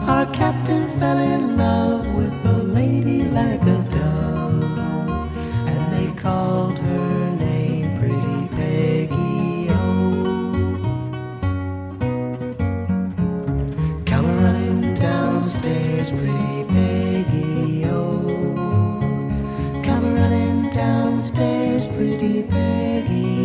Our captain fell in love with a lady like a dove, and they called her name Pretty Peggy, oh. Come running downstairs, Pretty Peggy, oh. Come running downstairs, Pretty Peggy.